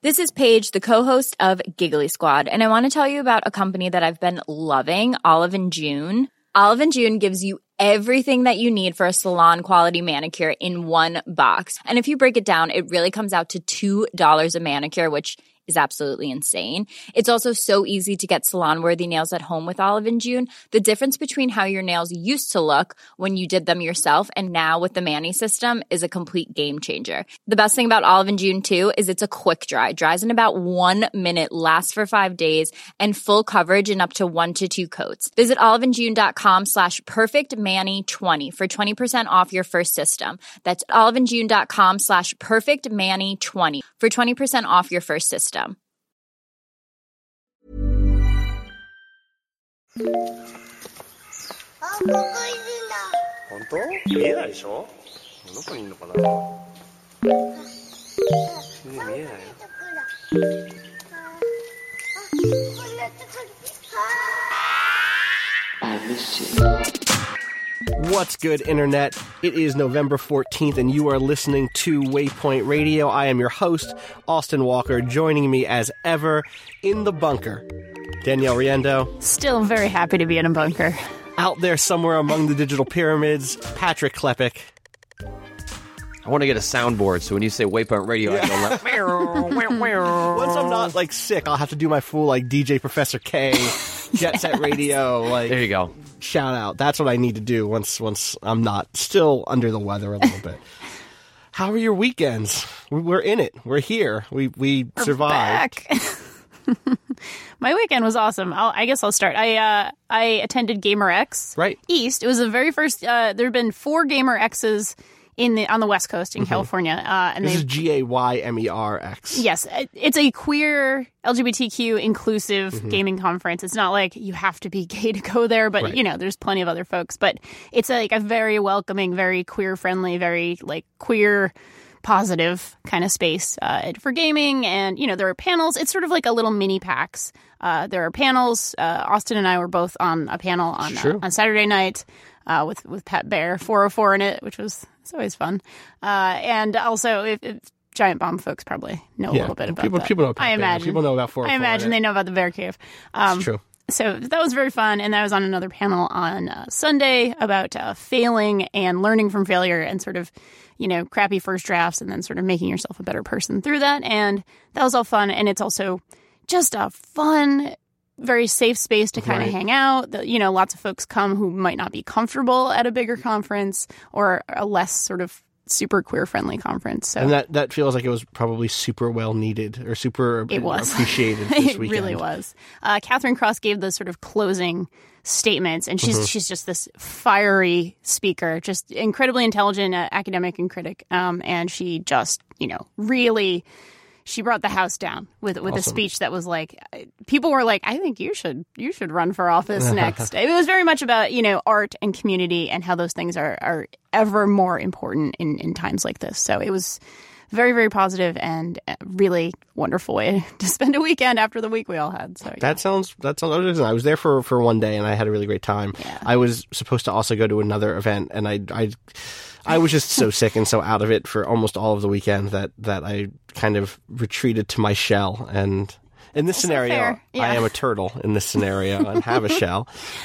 This is Paige, the co-host of Giggly Squad, and I want to tell you about a company that I've been loving, Olive & June. Olive & June gives you everything that you need for a salon-quality manicure in one box. And if you break it down, it really comes out to $2 a manicure, which is absolutely insane. It's also so easy to get salon-worthy nails at home with Olive & June. The difference between how your nails used to look when you did them yourself and now with the Mani system is a complete game changer. The best thing about Olive & June, too, is it's a quick dry. Dries in about 1 minute, lasts for 5 days, and full coverage in up to 1 to 2 coats. Visit oliveandjune.com/perfectmani20 for 20% off your first system. That's oliveandjune.com/perfectmani20 for 20% off your first system. 本当？見えないでしょ？どこにいるのかな？見えないよ。I miss you. What's good, Internet? It is November 14th, and you are listening to Waypoint Radio. I am your host, Austin Walker. Joining me, as ever, in the bunker, Danielle Riendeau. Still very happy to be in a bunker. Out there somewhere among the digital pyramids, Patrick Klepek. I want to get a soundboard, so when you say Waypoint Radio, I go like... Once I'm not, sick, I'll have to do my full, DJ Professor K, Jet Set Radio, There you go. Shout out. That's what I need to do once I'm not still under the weather a little bit. How are your weekends? We're in it. We're here. We're survived. Back. My weekend was awesome. I guess I'll start. I attended GamerX right East. It was the very first. There have been 4 GamerXs on the West Coast in California, and this is GAYMERX. Yes, it's a queer LGBTQ inclusive gaming conference. It's not like you have to be gay to go there, but right. There's plenty of other folks. But it's a very welcoming, very queer friendly, very queer positive kind of space for gaming. And there are panels. It's sort of like a little mini PAX. There are panels. Austin and I were both on a panel on Saturday night. With Pat Bear 404 in it, which was always fun. And also, if Giant Bomb folks probably know a little bit about that. People know Pat I imagine. Bear. People know about 404. I imagine they know about the Bear Cave. It's true. So that was very fun. And I was on another panel on Sunday about failing and learning from failure and sort of, crappy first drafts and then sort of making yourself a better person through that. And that was all fun. And it's also just a fun, very safe space to kind of hang out. Lots of folks come who might not be comfortable at a bigger conference or a less sort of super queer friendly conference. So. And that feels like it was probably super well needed or super appreciated this It weekend. really was. Catherine Cross gave the sort of closing statements, and she's just this fiery speaker, just incredibly intelligent academic and critic. And she just, really... She brought the house down with awesome. A speech that was people were like, I think you should run for office next. It was very much about, art and community and how those things are ever more important in times like this. So it was very, very positive and a really wonderful way to spend a weekend after the week we all had. So That sounds amazing. I was there for one day and I had a really great time. Yeah. I was supposed to also go to another event and I was just so sick and so out of it for almost all of the weekend that I kind of retreated to my shell. And in this scenario, I am a turtle in this scenario and have a shell.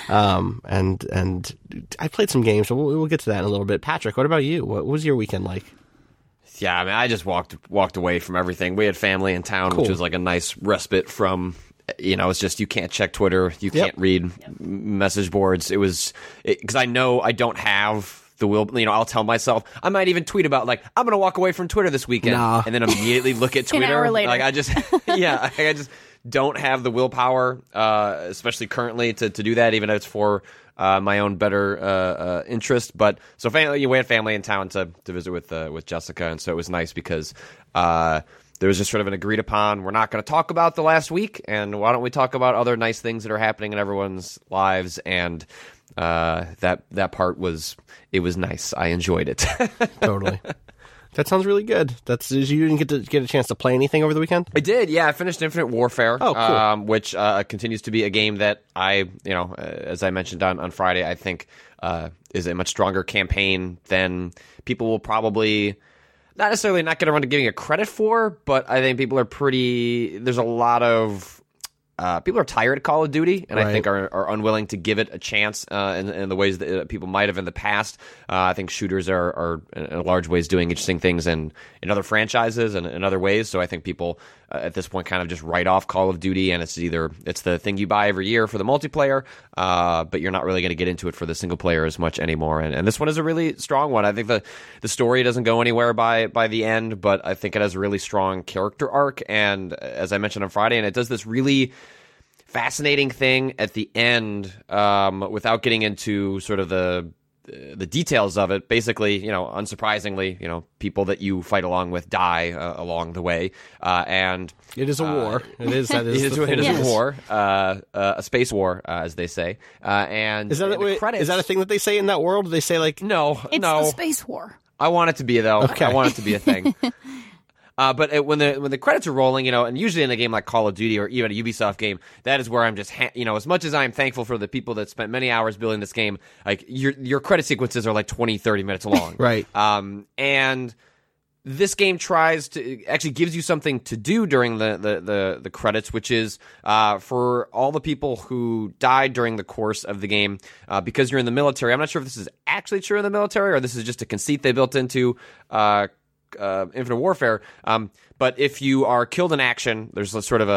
And I played some games, so we'll get to that in a little bit. Patrick, what about you? What was your weekend like? Yeah, I just walked away from everything. We had family in town, which was like a nice respite from... it's just you can't check Twitter, you can't read message boards. It was because I know I don't have the will. I'll tell myself I might even tweet about I'm going to walk away from Twitter this weekend, and then immediately look at Twitter. An hour later. I just I just don't have the willpower, especially currently, to do that. Even if it's for my own better interest. But so we had family in town to visit with Jessica, and so it was nice because. There was just sort of an agreed upon, we're not going to talk about the last week, and why don't we talk about other nice things that are happening in everyone's lives, and that part was nice. I enjoyed it. Totally. That sounds really good. You didn't get a chance to play anything over the weekend? I did, yeah. I finished Infinite Warfare, which continues to be a game that as I mentioned on Friday, I think is a much stronger campaign than people will probably not necessarily not get around to giving it credit for, but I think people are there's a lot of people are tired of Call of Duty, and I think are unwilling to give it a chance in the ways that people might have in the past. I think shooters are in large ways doing interesting things in other franchises and in other ways. So I think people at this point kind of just write off Call of Duty, and it's the thing you buy every year for the multiplayer, but you're not really going to get into it for the single player as much anymore. And this one is a really strong one. I think the story doesn't go anywhere by the end, but I think it has a really strong character arc. And as I mentioned on Friday, and it does this really fascinating thing at the end, without getting into sort of the details of it. Basically, unsurprisingly, people that you fight along with die along the way, and it is a war. It is a war, a space war, as they say. And is that a thing that they say in that world? Do they say like no? It's the space war. I want it to be though. Okay. I want it to be a thing. But when the credits are rolling, and usually in a game like Call of Duty or even a Ubisoft game, that is where I'm just, as much as I'm thankful for the people that spent many hours building this game, like your credit sequences are like 20, 30 minutes long. Right. And this game actually gives you something to do during the credits, which is for all the people who died during the course of the game, because you're in the military. I'm not sure if this is actually true in the military or this is just a conceit they built into Infinite Warfare, but if you are killed in action, there's a sort of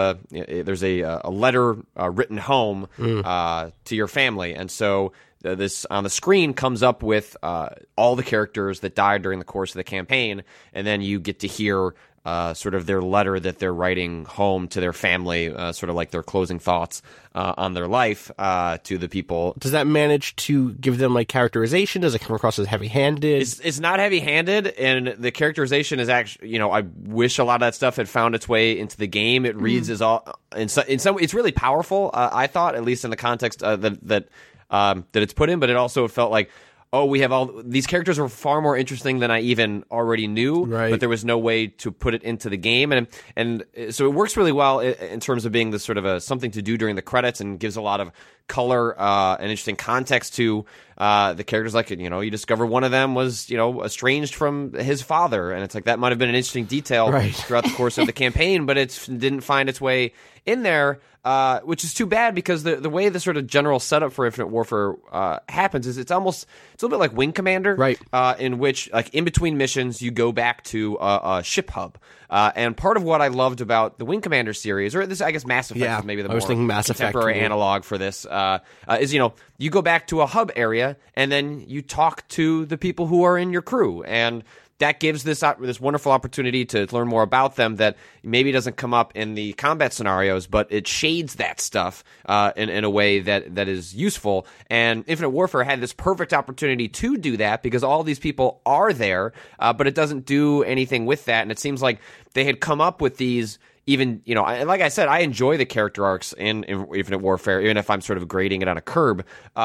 a letter written home to your family, and so this on the screen comes up with all the characters that died during the course of the campaign, and then you get to hear sort of their letter that they're writing home to their family, sort of like their closing thoughts on their life to the people. Does that manage to give them like characterization? Does it come across as heavy-handed? It's not heavy-handed, and the characterization is actually, I wish a lot of that stuff had found its way into the game. It reads as all in some it's really powerful. I thought, at least in the context that it's put in, but it also felt like, we have all these characters are far more interesting than I even already knew, right. But there was no way to put it into the game, and so it works really well in terms of being this sort of a something to do during the credits, and gives a lot of color and interesting context to the characters. Like, you discover one of them was estranged from his father, and it's like that might have been an interesting detail throughout the course of the campaign, but it didn't find its way in there. Which is too bad, because the way the sort of general setup for Infinite Warfare happens is it's a little bit like Wing Commander, right? In which, like, in between missions, you go back to a ship hub. And part of what I loved about the Wing Commander series, or this, I guess, Mass Effect is maybe the more contemporary analog for this, is you go back to a hub area and then you talk to the people who are in your crew, and that gives this wonderful opportunity to learn more about them that maybe doesn't come up in the combat scenarios, but it shades that stuff in a way that is useful. And Infinite Warfare had this perfect opportunity to do that, because all these people are there, but it doesn't do anything with that. And it seems like they had come up with these. Even, like I said, I enjoy the character arcs in Infinite Warfare, even if I'm sort of grading it on a curve.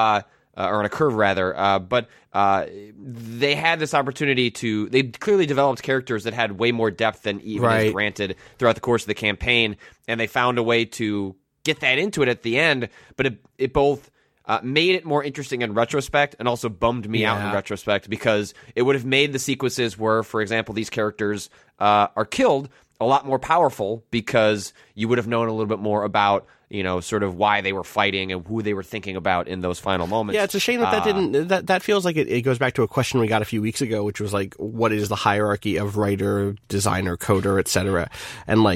Or on a curve, rather. But they had this opportunity they clearly developed characters that had way more depth than even is granted throughout the course of the campaign, and they found a way to get that into it at the end, but it both made it more interesting in retrospect and also bummed me out in retrospect, because it would have made the sequences where, for example, these characters are killed a lot more powerful, because you would have known a little bit more about sort of why they were fighting and who they were thinking about in those final moments. Yeah, it's a shame that didn't. That feels like it goes back to a question we got a few weeks ago, which was like, what is the hierarchy of writer, designer, coder, etc. And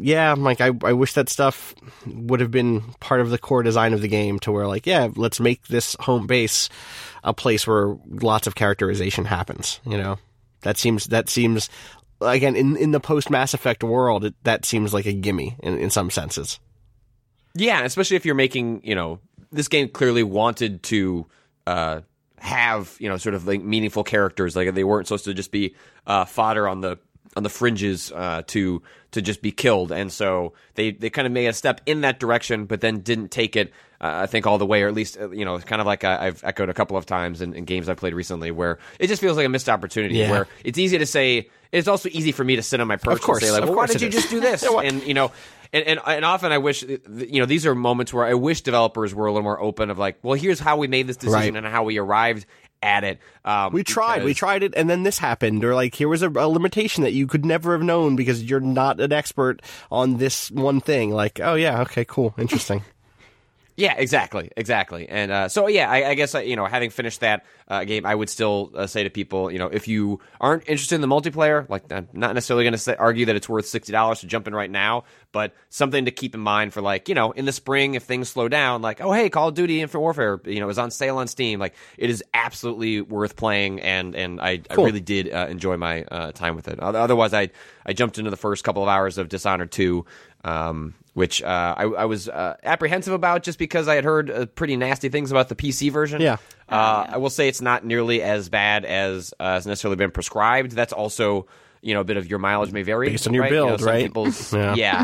I wish that stuff would have been part of the core design of the game, to where let's make this home base a place where lots of characterization happens. That seems. Again, in the post Mass Effect world, that seems like a gimme in some senses. Yeah, especially if you're making, this game clearly wanted to have, sort of like meaningful characters. Like, they weren't supposed to just be fodder on the fringes to just be killed. And so they kind of made a step in that direction, but then didn't take it, I think, all the way, or at least, kind of like I've echoed a couple of times in games I've played recently, where it just feels like a missed opportunity, where it's easy to say, it's also easy for me to sit on my perch and say, like, well, why did you just do this? And often I wish, these are moments where I wish developers were a little more open of like, well, here's how we made this decision and how we arrived at it. We tried it, and then this happened, or like here was a limitation that you could never have known because you're not an expert on this one thing. Like, oh yeah, okay, cool, interesting. Yeah, exactly. And so, yeah, I guess, having finished that game, I would still say to people, if you aren't interested in the multiplayer, like, I'm not necessarily going to argue that it's worth $60 to jump in right now, but something to keep in mind for, like, in the spring, if things slow down, like, oh, hey, Call of Duty Infinite Warfare, is on sale on Steam. Like, it is absolutely worth playing, and I really did enjoy my time with it. Otherwise, I jumped into the first couple of hours of Dishonored 2, which I was apprehensive about just because I had heard pretty nasty things about the PC version. Yeah. I will say it's not nearly as bad as has necessarily been prescribed. That's also, a bit of your mileage may vary. Based on your right? build, right? People's,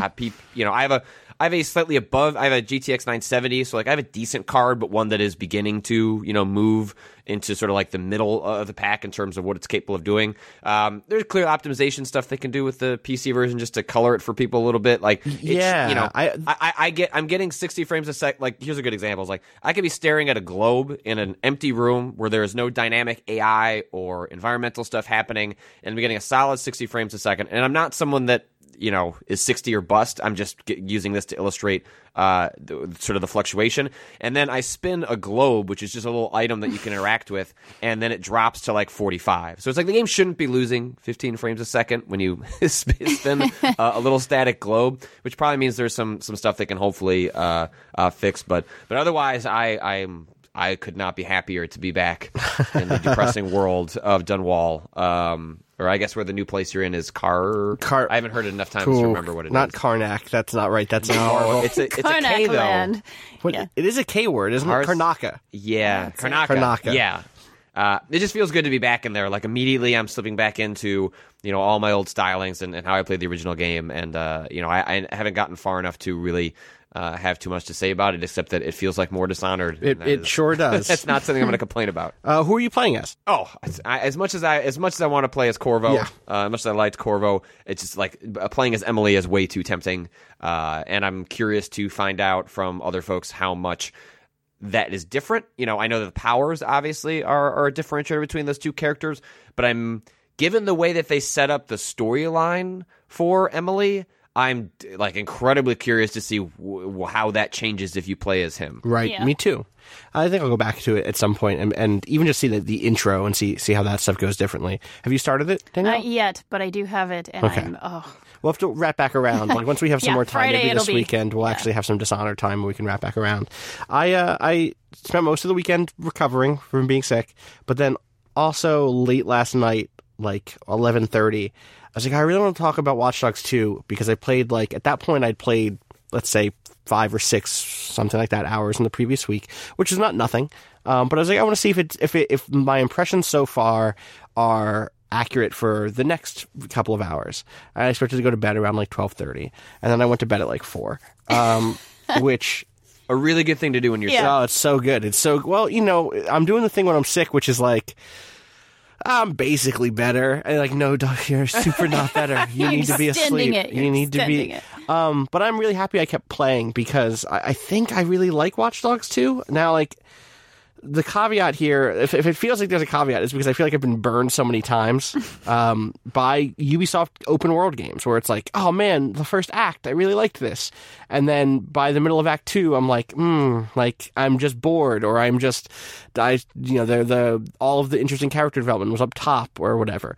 I have a slightly above, I have a GTX 970, so like I have a decent card, but one that is beginning to, move into sort of like the middle of the pack in terms of what it's capable of doing. There's clear optimization stuff they can do with the PC version just to color it for people a little bit. Like, I'm getting 60 frames a sec. Like, here's a good example. It's like I could be staring at a globe in an empty room where there is no dynamic AI or environmental stuff happening, and I'm getting a solid 60 frames a second. And I'm not someone that is 60 or bust. I'm just using this to illustrate sort of the fluctuation. And then I spin a globe, which is just a little item that you can interact with, and then it drops to like 45. So it's like the game shouldn't be losing 15 frames a second when you spin a little static globe, which probably means there's some stuff they can hopefully fix. But otherwise, I could not be happier to be back in the depressing world of Dunwall. Or I guess where the new place you're in is Car. I haven't heard it enough times to remember what it is. Not Karnak. That's not right. That's not. It's a K though. Land. Yeah. It is a K word, isn't it? Karnaka. Yeah, Karnaka. Yeah. It just feels good to be back in there. Like immediately, I'm slipping back into all my old stylings and how I played the original game, and I haven't gotten far enough to really have too much to say about it, except that it feels like more Dishonored. It sure does. That's not something I'm going to complain about. Who are you playing as? Oh, as much as I want to play as Corvo, as much as I liked Corvo, it's just like playing as Emily is way too tempting. And I'm curious to find out from other folks how much that is different. I know that the powers obviously are a differentiator between those two characters, but given the way that they set up the storyline for Emily, I'm like incredibly curious to see how that changes if you play as him. Right, yeah. Me too. I think I'll go back to it at some point and even just see the intro and see how that stuff goes differently. Have you started it, Danielle? Not yet, but I do have it, and okay. We'll have to wrap back around. Like once we have some more time, Friday, maybe this weekend, we'll actually have some Dishonored time and we can wrap back around. I spent most of the weekend recovering from being sick, but then also late last night, like 11:30. I was like, I really want to talk about Watch Dogs 2 because I played, like, at that point I'd played, let's say, 5 or 6, something like that, hours in the previous week, which is not nothing. But I was like, I want to see if my impressions so far are accurate for the next couple of hours. I expected to go to bed around like 12:30, and then I went to bed at like 4, which... A really good thing to do when you're sick. Oh, it's so good. It's so... Well, I'm doing the thing when I'm sick, which is like... I'm basically better. And like, no, Doc, you're super not better. You need to be asleep. You need to be. But I'm really happy I kept playing because I think I really like Watch Dogs 2. Now, like, the caveat here, if it feels like there's a caveat, is because I feel like I've been burned so many times by Ubisoft open world games where it's like, oh man, the first act, I really liked this. And then by the middle of Act 2, I'm like, I'm just bored, or I'm just, all of the interesting character development was up top or whatever.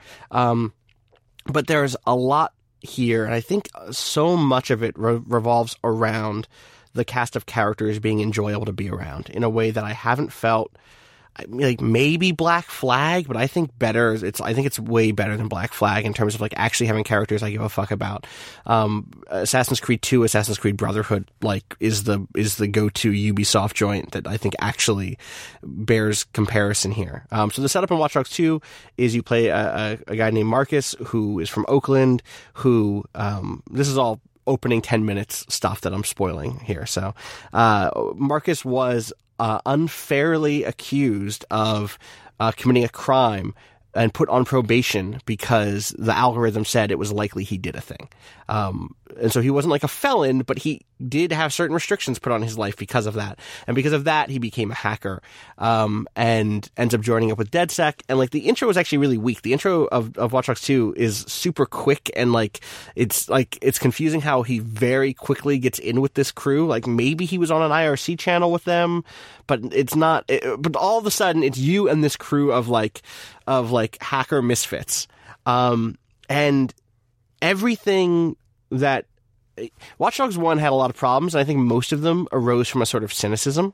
But there's a lot here, and I think so much of it revolves around the cast of characters being enjoyable to be around in a way that I haven't felt. Like maybe Black Flag, but I think it's way better than Black Flag in terms of like actually having characters I give a fuck about. Assassin's Creed 2, Assassin's Creed Brotherhood, like is the go-to Ubisoft joint that I think actually bears comparison here. So the setup in Watch Dogs 2 is you play a guy named Marcus who is from Oakland, who this is all opening 10 minutes stuff that I'm spoiling here. So Marcus was unfairly accused of committing a crime and put on probation because the algorithm said it was likely he did a thing. so he wasn't like a felon, but he did have certain restrictions put on his life because of that. And because of that, he became a hacker, and ends up joining up with DedSec. And like the intro was actually really weak. The intro of Watch Dogs 2 is super quick, and it's confusing how he very quickly gets in with this crew. Like maybe he was on an IRC channel with them, but it's not. But all of a sudden, it's you and this crew of hacker misfits, and everything that Watch Dogs 1 had a lot of problems, and I think most of them arose from a sort of cynicism.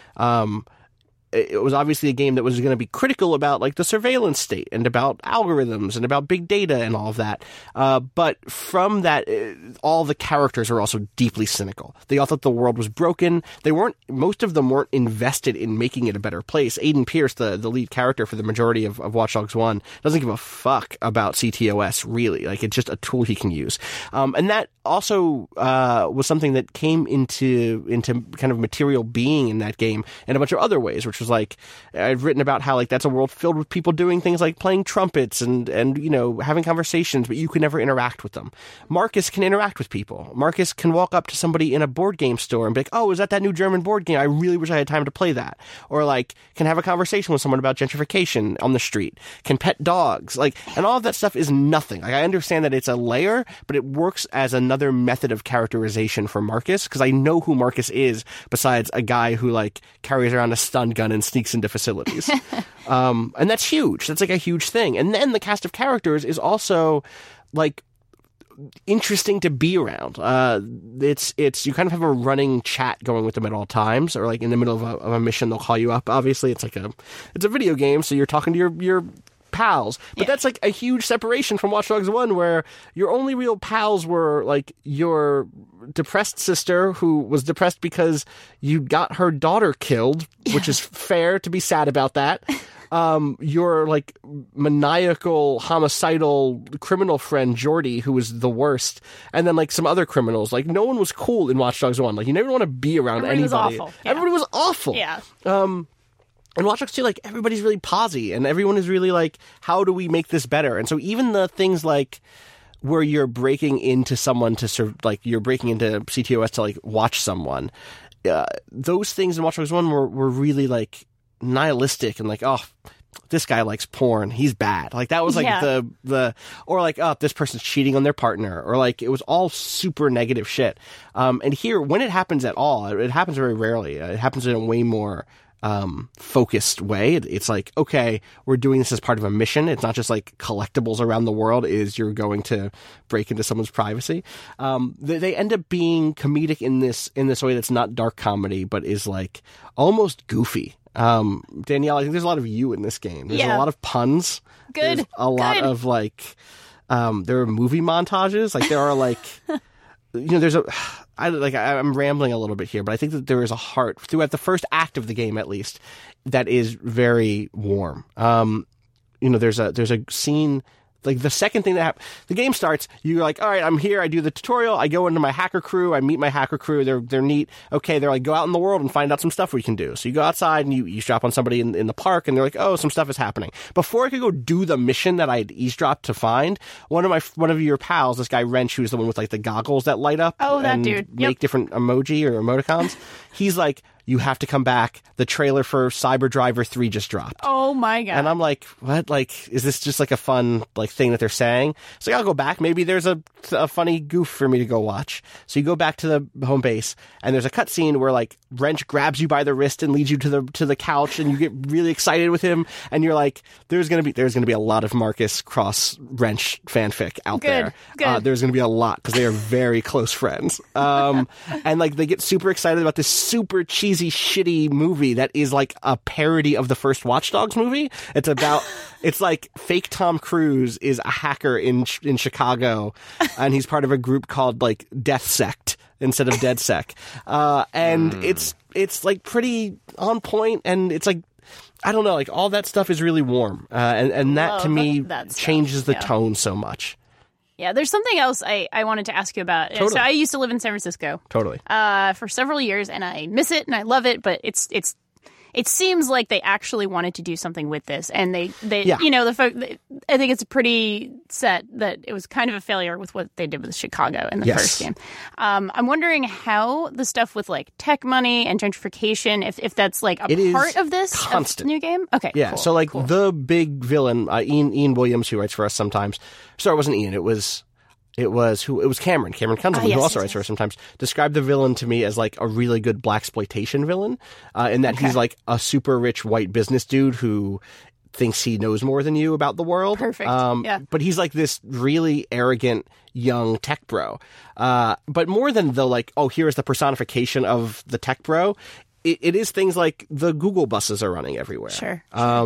It was obviously a game that was going to be critical about like the surveillance state and about algorithms and about big data and all of that. But from that, all the characters are also deeply cynical. They all thought the world was broken. Most of them weren't invested in making it a better place. Aiden Pierce, the lead character for the majority of Watch Dogs 1, doesn't give a fuck about CTOS, really. Like, it's just a tool he can use. And that also was something that came into kind of material being in that game in a bunch of other ways, which was like, I've written about how like that's a world filled with people doing things like playing trumpets and you know, having conversations, but you can never interact with them. Marcus can interact with people. Marcus can walk up to somebody in a board game store and be like, oh, is that new German board game? I really wish I had time to play that. Or like can have a conversation with someone about gentrification on the street, can pet dogs, like, and all of that stuff is nothing. Like, I understand that it's a layer, but it works as another method of characterization for Marcus, because I know who Marcus is besides a guy who like carries around a stun gun and sneaks into facilities. And that's huge. That's like a huge thing. And then the cast of characters is also like interesting to be around. It's you kind of have a running chat going with them at all times, or like in the middle of a mission, they'll call you up. Obviously, it's a video game, so you're talking to your pals, but that's like a huge separation from Watch Dogs 1, where your only real pals were like your depressed sister, who was depressed because you got her daughter killed, which is fair to be sad about that. Your like maniacal, homicidal criminal friend Jordy, who was the worst, and then like some other criminals. Like, no one was cool in Watch Dogs 1. Like, you never want to be around Everybody anybody. was awful. Yeah. Everybody was awful. Yeah. And Watch Dogs 2, like, everybody's really posy, and everyone is really like, how do we make this better? And so even the things like where you're breaking into someone you're breaking into CTOS to like watch someone, those things in Watch Dogs 1 were really like nihilistic and like, oh, this guy likes porn, he's bad. Like, that was like or like, oh, this person's cheating on their partner, or like, it was all super negative shit. And here, when it happens at all, it happens very rarely. It happens in a way more focused way. It's like, okay, we're doing this as part of a mission. It's not just like collectibles around the world. You're going to break into someone's privacy. They end up being comedic in this way that's not dark comedy, but is like almost goofy. Danielle, I think there's a lot of you in this game. There's a lot of puns. Good. There's a lot of like, there are movie montages. Like, there are like, you know, I'm rambling a little bit here, but I think that there is a heart throughout the first act of the game, at least, that is very warm. You know, there's a scene. Like, the second thing that the game starts, you're like, all right, I'm here. I do the tutorial. I go into my hacker crew. I meet my hacker crew. They're neat. Okay, they're like, go out in the world and find out some stuff we can do. So you go outside and you drop on somebody in the park, and they're like, oh, some stuff is happening. Before I could go do the mission that I had eavesdropped to find, one of your pals, this guy Wrench, who's the one with like the goggles that light up, that dude, yep, make different emoji or emoticons. He's like, you have to come back. The trailer for Cyber Driver 3 just dropped. Oh my God. And I'm like, what? Like, is this just like a fun like thing that they're saying? So I'll go back. Maybe there's a funny goof for me to go watch. So you go back to the home base, and there's a cutscene where like Wrench grabs you by the wrist and leads you to the couch, and you get really excited with him, and you're like, there's gonna be a lot of Marcus cross Wrench fanfic out there. Good. There's gonna be a lot, because they are very close friends. And like, they get super excited about this super cheesy, shitty movie that is like a parody of the first Watch Dogs movie. It's like fake Tom Cruise is a hacker in Chicago, and he's part of a group called like Death Sect instead of DedSec. And it's like pretty on point, and it's like, I don't know, like all that stuff is really warm. And that to me changes the tone so much. Yeah, there's something else I wanted to ask you about. Totally. So I used to live in San Francisco. Totally. For several years, and I miss it and I love it, but it's it seems like they actually wanted to do something with this, and they Yeah. you know, I think it's pretty set that it was kind of a failure with what they did with Chicago in the Yes. first game. I'm wondering how the stuff with like tech money and gentrification, if that's like a It is part of this constant. new game. Okay, Yeah, cool, so like cool. the big villain, Ian Williams, who writes for us sometimes. Sorry, it wasn't Ian. It was Cameron Kunzelman, yes, who also yes, writes for us sometimes. Described the villain to me as like a really good blaxploitation villain, in that he's like a super rich white business dude who thinks he knows more than you about the world. Perfect. Yeah. But he's like this really arrogant young tech bro. But more than the like, oh, here's the personification of the tech bro. It is things like the Google buses are running everywhere. Sure.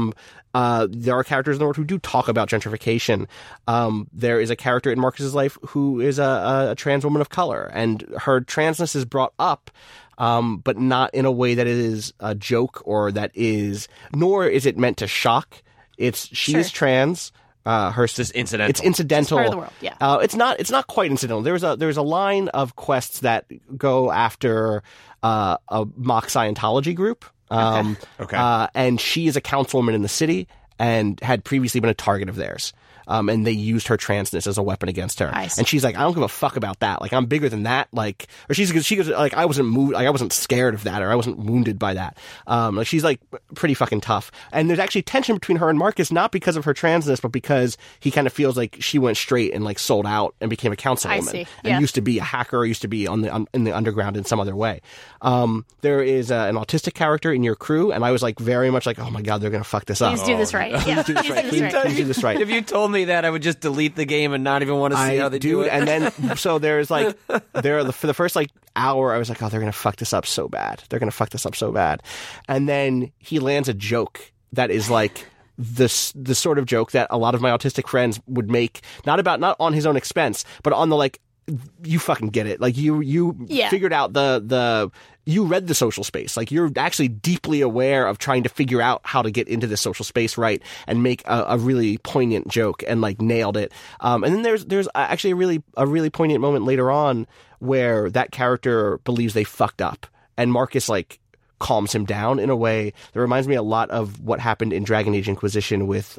There are characters in the world who do talk about gentrification. There is a character in Marcus's life who is a trans woman of color, and her transness is brought up, but not in a way that is a joke or that is, nor is it meant to shock. She is trans. It's just incidental. It's incidental. It's part of the world, yeah. It's not quite incidental. There's a line of quests that go after a mock Scientology group. Okay. And she is a councilwoman in the city and had previously been a target of theirs. And they used her transness as a weapon against her. I see. And she's like, I don't give a fuck about that. Like, I'm bigger than that. Like, or she goes, like, I wasn't moved, like, I wasn't scared of that, or I wasn't wounded by that. Like, she's like pretty fucking tough. And there's actually tension between her and Marcus, not because of her transness, but because he kind of feels like she went straight and like sold out and became a councilwoman. see. And Yeah. used to be a hacker, used to be in the underground in some other way. There is an autistic character in your crew, and I was like very much like, oh my god, they're gonna fuck this up. Please do this right. Yeah. Please do this right. Please do this right. If you told me that, I would just delete the game and not even want to see how they do it. And then so there's like for the first like hour, I was like, oh, they're gonna fuck this up so bad. They're gonna fuck this up so bad. And then he lands a joke that is like the sort of joke that a lot of my autistic friends would make, not on his own expense, but on the like, you fucking get it. Like you figured out you read the social space. Like you're actually deeply aware of trying to figure out how to get into this social space right and make a really poignant joke and like nailed it. And then there's actually a really poignant moment later on where that character believes they fucked up, and Marcus like calms him down in a way that reminds me a lot of what happened in Dragon Age Inquisition with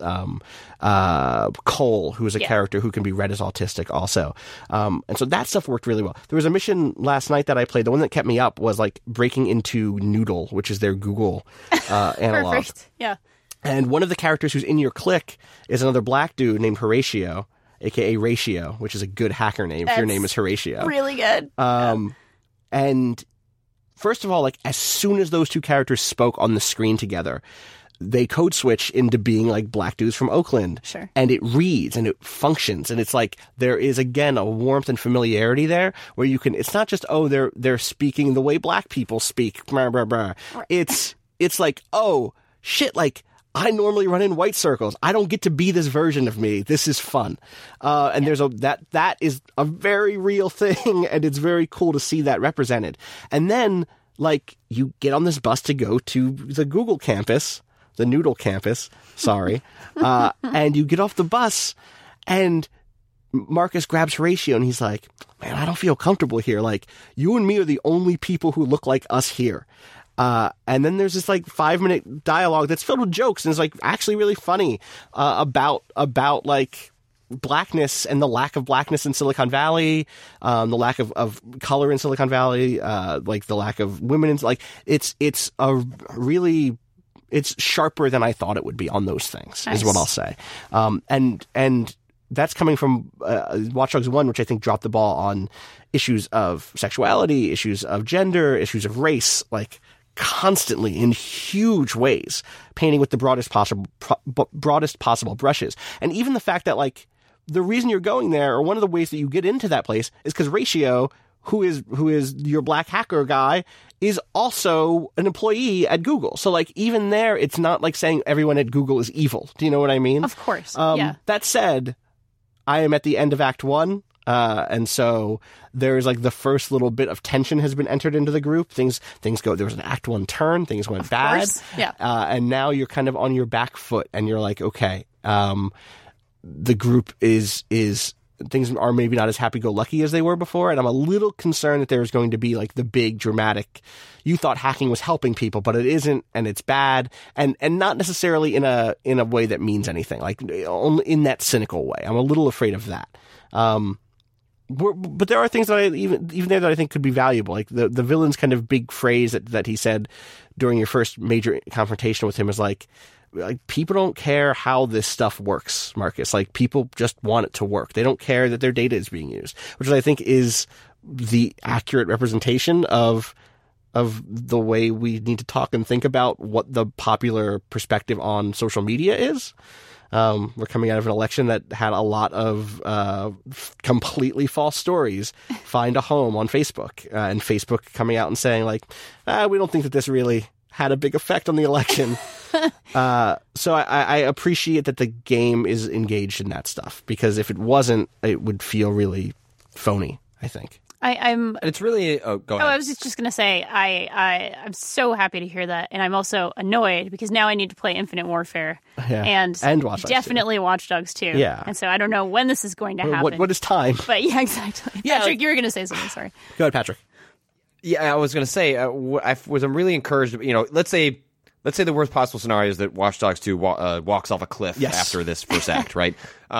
Cole, who is a character who can be read as autistic also. And so that stuff worked really well. There was a mission last night that I played. The one that kept me up was like breaking into Noodle, which is their Google analog. Perfect. Yeah. And one of the characters who's in your clique is another black dude named Horatio, aka Ratio, which is a good hacker name if your name is Horatio. Really good. And first of all, like as soon as those two characters spoke on the screen together, they code switch into being like black dudes from Oakland. Sure. And it reads and it functions. And it's like there is, again, a warmth and familiarity there where you can, it's not just, oh, they're speaking the way black people speak. Blah, blah, blah. Right. It's like, oh, shit, like I normally run in white circles. I don't get to be this version of me. This is fun. And there's that is a very real thing. And it's very cool to see that represented. And then like you get on this bus to go to the Google campus, the Noodle campus, sorry. And you get off the bus and Marcus grabs Horatio and he's like, man, I don't feel comfortable here. Like you and me are the only people who look like us here. And then there's this like 5-minute dialogue that's filled with jokes and is like actually really funny, about like blackness and the lack of blackness in Silicon Valley, the lack of color in Silicon Valley, like the lack of women in, like it's sharper than I thought it would be on those things. Nice. Is what I'll say. And that's coming from Watch Dogs 1, which I think dropped the ball on issues of sexuality, issues of gender, issues of race, like constantly in huge ways, painting with the broadest possible brushes. And even the fact that like the reason you're going there, or one of the ways that you get into that place, is because Ratio, who is your black hacker guy, is also an employee at Google. So like even there, it's not like saying everyone at Google is evil. Do you know what I mean? Of course. Yeah. That said, I am at the end of Act 1. And so there's like the first little bit of tension has been entered into the group. Things go, there was an Act 1 turn, things went bad. Course. Yeah. And now you're kind of on your back foot and you're like, okay, the group is things are maybe not as happy-go-lucky as they were before, and I'm a little concerned that there's going to be like the big dramatic, you thought hacking was helping people, but it isn't, and it's bad, and not necessarily in a way that means anything, like only in that cynical way. I'm a little afraid of that. But there are things that I even there that I think could be valuable. Like the villain's kind of big phrase that he said during your first major confrontation with him is like people don't care how this stuff works, Marcus. Like people just want it to work. They don't care that their data is being used, which I think is the accurate representation of the way we need to talk and think about what the popular perspective on social media is. We're coming out of an election that had a lot of completely false stories find a home on Facebook, and Facebook coming out and saying like, we don't think that this really had a big effect on the election. So I appreciate that the game is engaged in that stuff, because if it wasn't, it would feel really phony, I think. I'm. It's really. Go ahead. Oh, I was just going to say, I'm so happy to hear that, and I'm also annoyed because now I need to play Infinite Warfare and Watch Dogs definitely Watch Dogs 2. Yeah, and so I don't know when this is going to happen. What is time? But yeah, exactly. Yeah, Patrick, you were going to say something. Sorry. Go ahead, Patrick. Yeah, I was going to say, I'm really encouraged. Let's say the worst possible scenario is that Watch Dogs 2 walks off a cliff after this first act, right?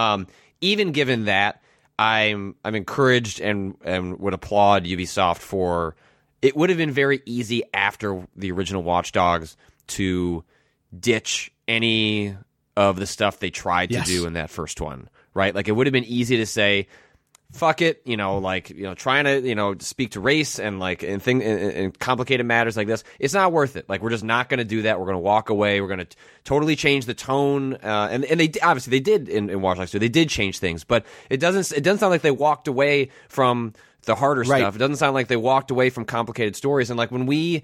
Even given that, I'm encouraged and would applaud Ubisoft for. It would have been very easy after the original Watch Dogs to ditch any of the stuff they tried to do in that first one, right? Like it would have been easy to say, fuck it, trying to, speak to race and and complicated matters like this. It's not worth it. Like, we're just not going to do that. We're going to walk away. We're going to totally change the tone. And they obviously they did in Watch Dogs 2. They did change things, but it doesn't sound like they walked away from the harder stuff. It doesn't sound like they walked away from complicated stories. And like when we,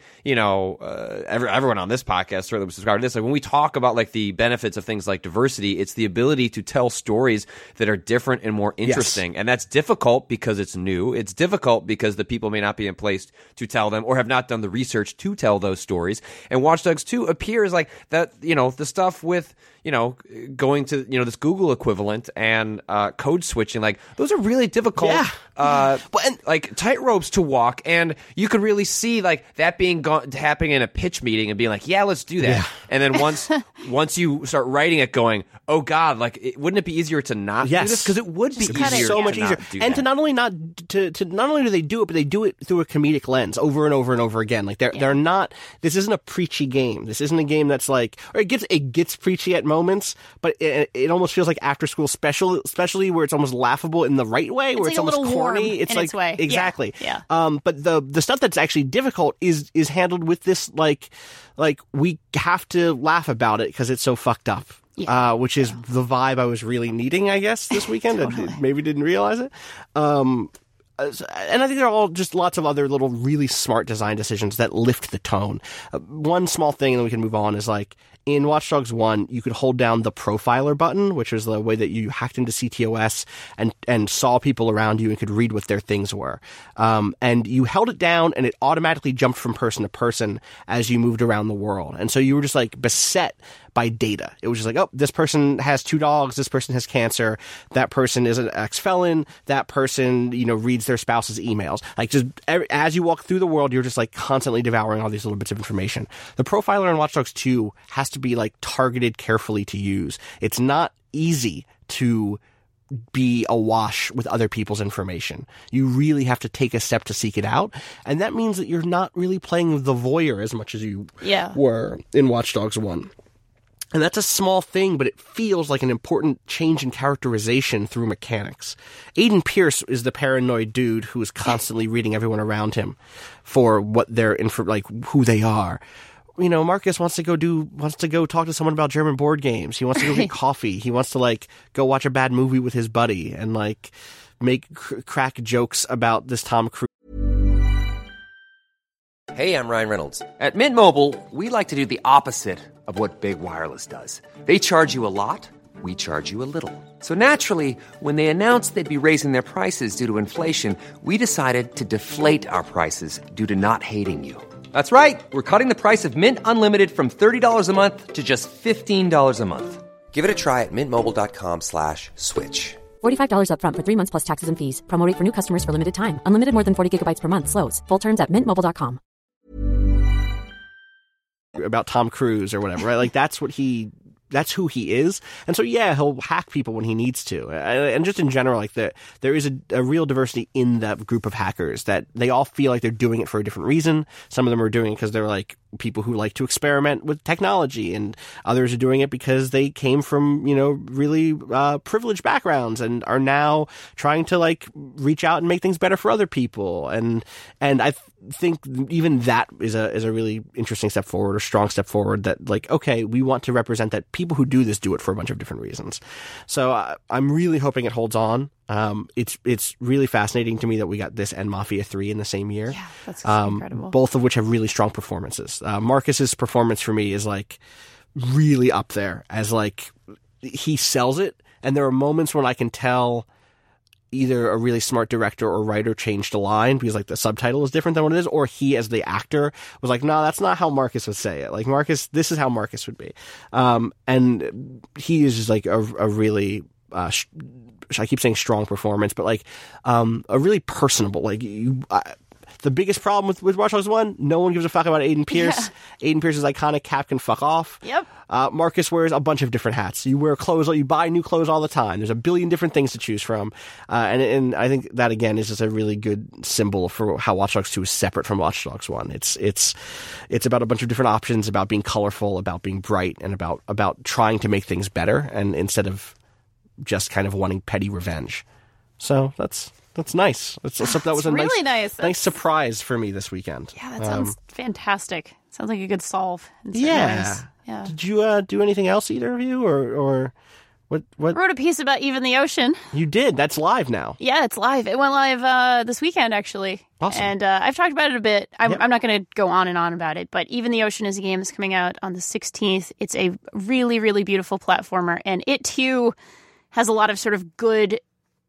everyone on this podcast certainly subscribe to this. Like when we talk about like the benefits of things like diversity, it's the ability to tell stories that are different and more interesting. Yes. And that's difficult because it's new. It's difficult because the people may not be in place to tell them or have not done the research to tell those stories. And Watch Dogs 2 appears like that, the stuff with, going to, this Google equivalent and code switching, like those are really difficult. Yeah. And like tightropes to walk, and you could really see like that being happening in a pitch meeting and being like, yeah, let's do that. Yeah. And then once you start writing it, going, oh God, like wouldn't it be easier to not do this? Because it would be easier, so much easier. And to not only do they do it, but they do it through a comedic lens over and over and over again. Like they're not. This isn't a preachy game. This isn't a game that's like, or it gets preachy at moments, but it almost feels like after school special, especially where it's almost laughable in the right way, where it's almost corny. It's like way. Exactly. Yeah. But the stuff that's actually difficult is handled with this like we have to laugh about it because it's so fucked up. Yeah. Which is the vibe I was really needing, I guess, this weekend. Totally. I maybe didn't realize it. And I think there are all just lots of other little really smart design decisions that lift the tone. One small thing, and then we can move on, is like in Watch Dogs 1, you could hold down the profiler button, which was the way that you hacked into CTOS and saw people around you and could read what their things were. And you held it down and it automatically jumped from person to person as you moved around the world. And so you were just like beset by data. It was just like, oh, this person has 2 dogs, this person has cancer, that person is an ex-felon, that person, reads their spouse's emails. Like just as you walk through the world, you're just like constantly devouring all these little bits of information. The profiler in Watch Dogs 2 has to be like targeted carefully to use. It's not easy to be awash with other people's information. You really have to take a step to seek it out. And that means that you're not really playing the voyeur as much as you were in Watch Dogs 1. And that's a small thing, but it feels like an important change in characterization through mechanics. Aiden Pierce is the paranoid dude who is constantly reading everyone around him for what they're who they are. Marcus wants to go talk to someone about German board games. He wants to go get coffee. He wants to go watch a bad movie with his buddy and make crack jokes about this Tom Cruise. Hey, I'm Ryan Reynolds. At Mint Mobile, we like to do the opposite of what Big Wireless does. They charge you a lot, we charge you a little. So naturally, when they announced they'd be raising their prices due to inflation, we decided to deflate our prices due to not hating you. That's right. We're cutting the price of Mint Unlimited from $30 a month to just $15 a month. Give it a try at mintmobile.com/switch. $45 up front for 3 months plus taxes and fees. Promo rate for new customers for limited time. Unlimited more than 40 gigabytes per month. Slows full terms at mintmobile.com. About Tom Cruise or whatever, right? Like that's who he is. And so, yeah, he'll hack people when he needs to. And just in general, like there is a real diversity in that group of hackers that they all feel like they're doing it for a different reason. Some of them are doing it because they're like people who like to experiment with technology, and others are doing it because they came from, really privileged backgrounds and are now trying to like reach out and make things better for other people. And I think even that is a really interesting step forward, or strong step forward, that like, okay, we want to represent that people who do this do it for a bunch of different reasons. So I'm really hoping it holds on. It's really fascinating to me that we got this and Mafia 3 in the same year. Yeah, that's incredible. Both of which have really strong performances. Marcus's performance for me is like really up there, as like he sells it. And there are moments when I can tell either a really smart director or writer changed a line because like the subtitle is different than what it is, or he as the actor was like, no, that's not how Marcus would say it. Like Marcus, this is how Marcus would be. And he is just like a really, I keep saying strong performance, but like a really personable, like the biggest problem with Watch Dogs 1, no one gives a fuck about Aiden Pierce. Yeah. Aiden Pierce's iconic cap can fuck off. Yep. Marcus wears a bunch of different hats. You wear clothes, you buy new clothes all the time. There's a billion different things to choose from. And I think that, again, is just a really good symbol for how Watch Dogs 2 is separate from Watch Dogs 1. It's about a bunch of different options, about being colorful, about being bright, and about trying to make things better, and instead of just kind of wanting petty revenge. So that's nice. That was a really nice surprise for me this weekend. Yeah, that sounds fantastic. Sounds like a good solve. Yeah. Yeah. Did you do anything else, either of you, or what? I wrote a piece about Even the Ocean. You did. That's live now. Yeah, it's live. It went live this weekend, actually. Awesome. And I've talked about it a bit. I'm not going to go on and on about it, but Even the Ocean is a game that's coming out on the 16th. It's a really, really beautiful platformer, and it too has a lot of sort of good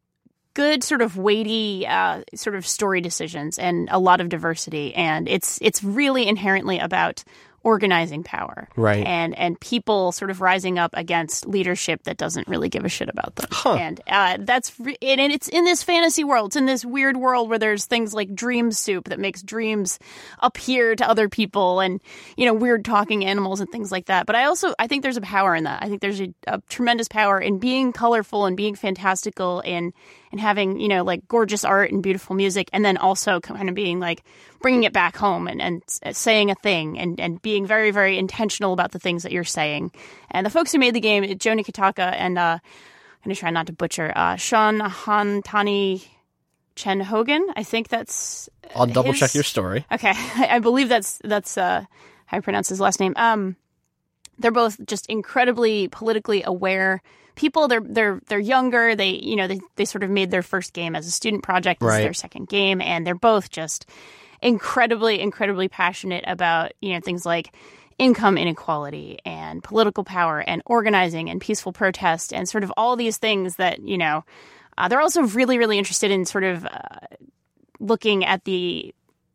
sort of weighty sort of story decisions and a lot of diversity, and it's really inherently about organizing power, right? And people sort of rising up against leadership that doesn't really give a shit about them. And and it's in this fantasy world. It's in this weird world where there's things like dream soup that makes dreams appear to other people, and weird talking animals and things like that. But I think there's a power in that. I think there's a tremendous power in being colorful and being fantastical and having, like gorgeous art and beautiful music, and then also kind of being like bringing it back home and saying a thing and being very, very intentional about the things that you're saying. And the folks who made the game, Joe Nikitaka and I'm going to try not to butcher, Sean Hantani Chen Hogan. I think that's I'll double check your story. Okay. I believe that's how I pronounce his last name. They're both just incredibly politically aware people. They're younger. They sort of made their first game as a student project. This is their second game, and they're both just incredibly, incredibly passionate about things like income inequality and political power and organizing and peaceful protest and sort of all these things that they're also really, really interested in sort of looking at the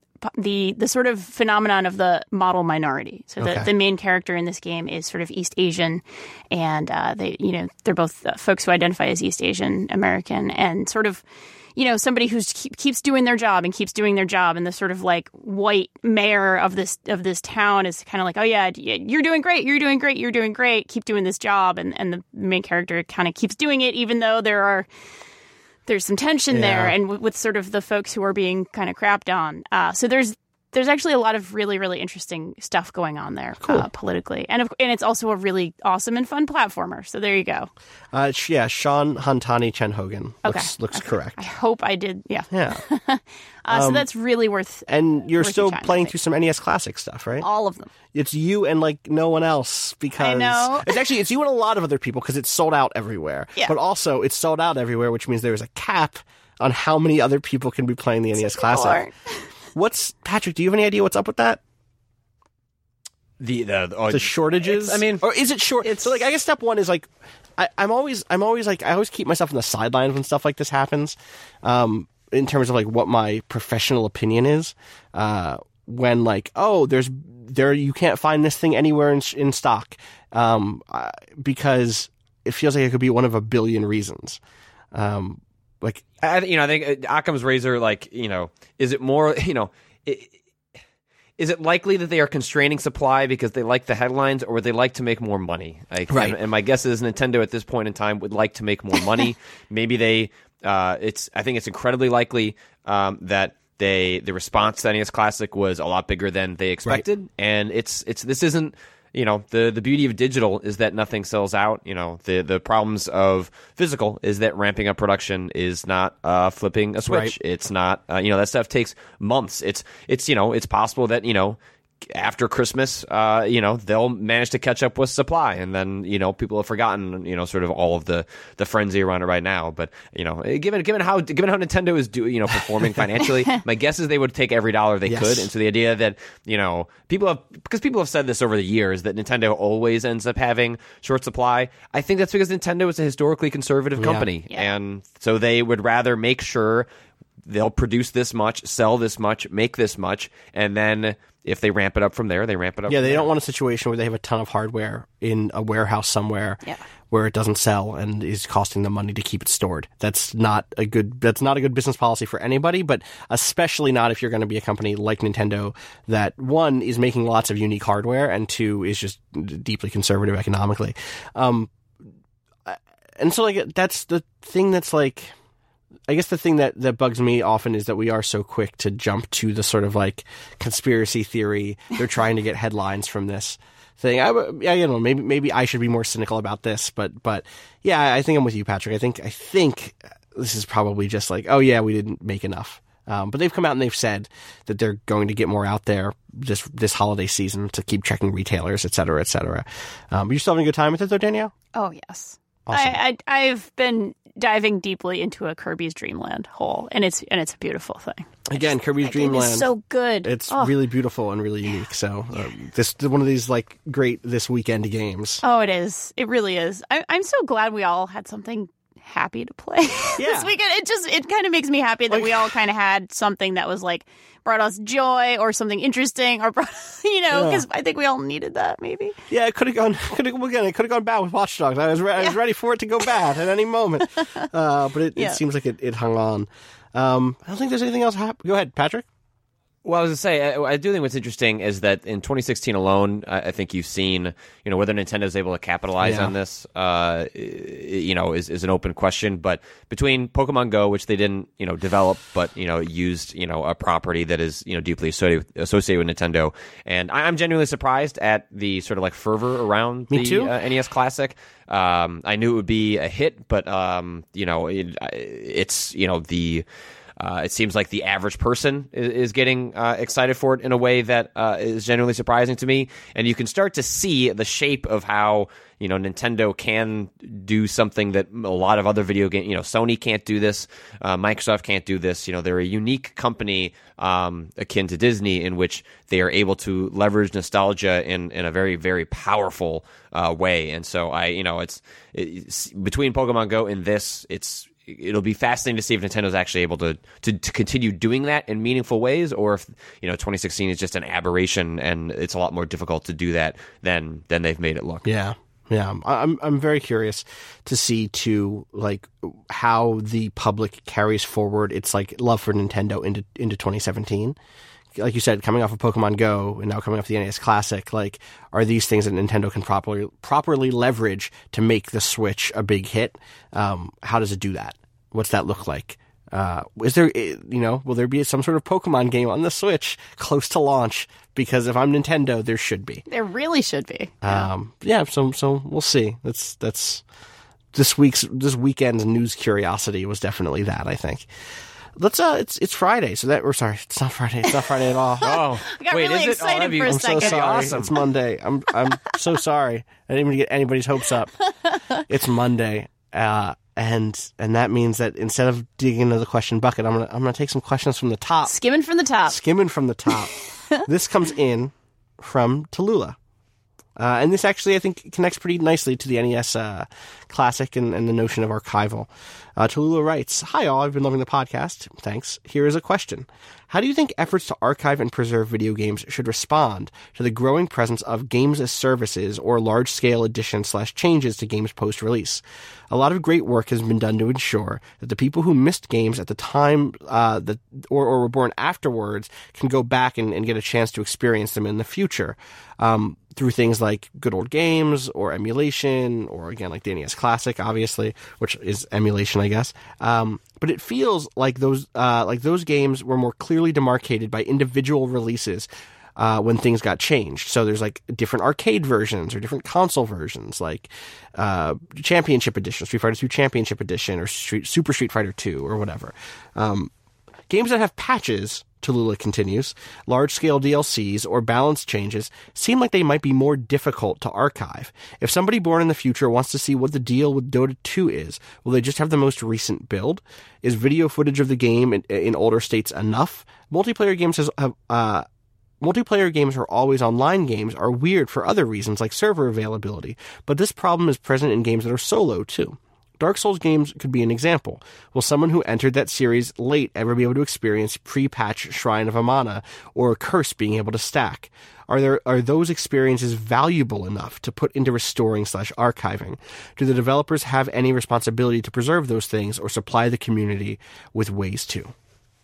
sort of phenomenon of the model minority. So the main character in this game is sort of East Asian, and they're both folks who identify as East Asian American, and sort of somebody who keeps doing their job, and the sort of like white mayor of this town is kind of like, oh yeah, you're doing great, keep doing this job, and the main character kind of keeps doing it, even though there's some tension there, and with sort of the folks who are being kind of crapped on. So there's actually a lot of really, really interesting stuff going on there politically. And it's also a really awesome and fun platformer. So there you go. Sean Hantani Chen Hogan. Looks correct. I hope I did. Yeah. Yeah. So that's really worth. And you're still playing through some NES Classic stuff, right? All of them. It's you and like no one else, because I know. it's you and a lot of other people, because it's sold out everywhere. Yeah. But also it's sold out everywhere, which means there's a cap on how many other people can be playing the NES Classic. Patrick, do you have any idea what's up with that? The shortages? Or is it short? So like, I guess step one is like, I always keep myself on the sidelines when stuff like this happens, in terms of like what my professional opinion is, when like, you can't find this thing anywhere in stock, because it feels like it could be one of a billion reasons. Like, I think Occam's razor, like, is it more, is it likely that they are constraining supply because they like the headlines, or would they like to make more money? Right. And my guess is Nintendo at this point in time would like to make more money. Maybe they, I think it's incredibly likely that the response to NES Classic was a lot bigger than they expected, right. and this isn't. The beauty of digital is that nothing sells out. The problems of physical is that ramping up production is not flipping a switch. Right. It's not, that stuff takes months. It's possible that, after Christmas, they'll manage to catch up with supply, and then, people have forgotten, sort of all of the frenzy around it right now. But, given how Nintendo is performing financially, my guess is they would take every dollar they could. And so the idea that, people have said this over the years that Nintendo always ends up having short supply. I think that's because Nintendo is a historically conservative company. Yeah. And so they would rather make sure they'll produce this much, sell this much, make this much, and then if they ramp it up from there, they ramp it up. Yeah, from they there. don't want a situation where they have a ton of hardware in a warehouse somewhere where it doesn't sell and is costing them money to keep it stored. That's not a good business policy for anybody, but especially not if you're going to be a company like Nintendo that, one, is making lots of unique hardware, and two, is just deeply conservative economically. And so, like, that's the thing that's like, I guess the thing that bugs me often is that we are so quick to jump to the sort of like conspiracy theory. They're trying to get headlines from this thing. I don't know. Maybe I should be more cynical about this, but yeah, I think I'm with you, Patrick. I think this is probably just like, oh yeah, we didn't make enough. But they've come out and they've said that they're going to get more out there this holiday season to keep checking retailers, et cetera, et cetera. You're still having a good time with it though, Danielle? Oh, yes. Awesome. I've been diving deeply into a Kirby's Dream Land hole, and it's a beautiful thing. Again, Kirby's Dream Land is so good. It's really beautiful and really unique. So this is one of these like great this weekend games. Oh, it is. It really is. I'm so glad we all had something happy to play this weekend. It kind of makes me happy that we all kind of had something that was like brought us joy or something interesting, or brought, because I think we all needed that maybe. Yeah, it could have gone bad with Watch Dogs. I was ready for it to go bad at any moment, but it seems like it hung on. I don't think there's anything else happening. Go ahead, Patrick. Well, I was going to say, I do think what's interesting is that in 2016 alone, I think you've seen, whether Nintendo's able to capitalize on this, is an open question. But between Pokemon Go, which they didn't, develop, but, used, a property that is, deeply associated with Nintendo. And I'm genuinely surprised at the sort of like fervor around the NES Classic. I knew it would be a hit, but, it seems like the average person is getting excited for it in a way that is genuinely surprising to me. And you can start to see the shape of how, Nintendo can do something that a lot of other video games, Sony can't do this, Microsoft can't do this. They're a unique company akin to Disney in which they are able to leverage nostalgia in a very, very powerful way. And so it's between Pokemon Go and this, it'll be fascinating to see if Nintendo's actually able to continue doing that in meaningful ways, or if 2016 is just an aberration and it's a lot more difficult to do that than they've made it look. Yeah. I'm very curious to see too, like how the public carries forward its like love for Nintendo into 2017. Like you said, coming off of Pokemon Go and now coming off the NES Classic, like, are these things that Nintendo can properly leverage to make the Switch a big hit? How does it do that? What's that look like? Is there, will there be some sort of Pokemon game on the Switch close to launch? Because if I'm Nintendo, there should be. There really should be. So we'll see. That's this weekend's news curiosity was definitely that, I think. Let's it's Friday, so that sorry, it's not Friday. It's not Friday at all. Oh, I got wait, really is it? excited for a I'm second. so sorry. Awesome. It's Monday. I'm so sorry. I didn't even get anybody's hopes up. It's Monday, and that means that instead of digging into the question bucket, I'm gonna take some questions from the top. Skimming from the top. This comes in from Tallulah. And this actually, I think, connects pretty nicely to the NES Classic and the notion of archival. Tallulah writes, "Hi all, I've been loving the podcast. Thanks. Here is a question. How do you think efforts to archive and preserve video games should respond to the growing presence of games as services or large-scale additions/changes to games post-release? A lot of great work has been done to ensure that the people who missed games at the time or were born afterwards can go back and get a chance to experience them in the future. Through things like good old games or emulation, or again, like the NES Classic, obviously, which is emulation, I guess. But it feels like those games were more clearly demarcated by individual releases when things got changed. So there's like different arcade versions or different console versions, like Championship Edition, Street Fighter 2 Championship Edition, or Super Street Fighter 2, or whatever. Games that have patches, Tallulah continues, large-scale DLCs or balance changes seem like they might be more difficult to archive. If somebody born in the future wants to see what the deal with Dota 2 is, will they just have the most recent build? Is video footage of the game in older states enough? Multiplayer games or always online games are weird for other reasons like server availability, but this problem is present in games that are solo too. Dark Souls games could be an example. Will someone who entered that series late ever be able to experience pre-patch Shrine of Amana or Curse being able to stack? Are those experiences valuable enough to put into restoring/archiving? Do the developers have any responsibility to preserve those things or supply the community with ways to?